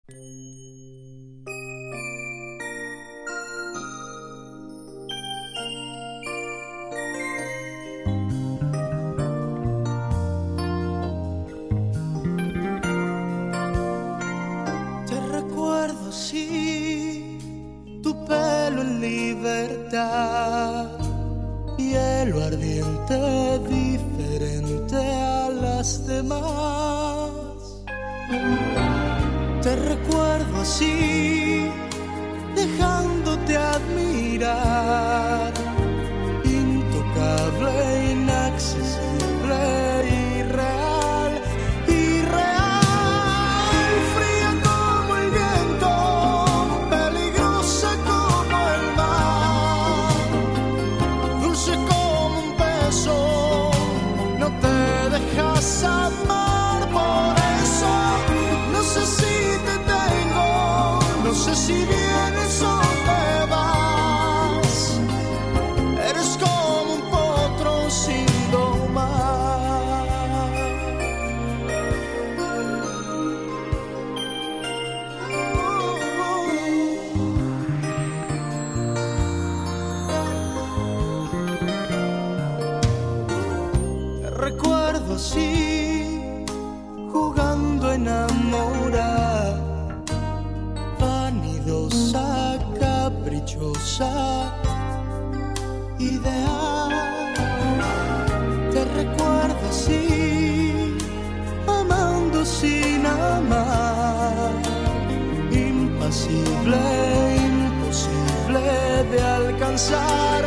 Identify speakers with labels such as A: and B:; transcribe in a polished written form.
A: Te recuerdo así, tu pelo en libertad, hielo ardiente diferente a las demás. Te recuerdo así, dejándote admirar, intocable, inaccesible, irreal, irreal, fría como el viento, peligrosa como el mar, dulce como un beso, no te dejas amar, por eso no sé si te tengo, no sé si vienes o te vas. Eres como un potro sin domar. Te recuerdo así, jugando a enamorar, vanidosa, caprichosa, ideal. Te recuerdo así, amando sin amar, impasible, imposible de alcanzar.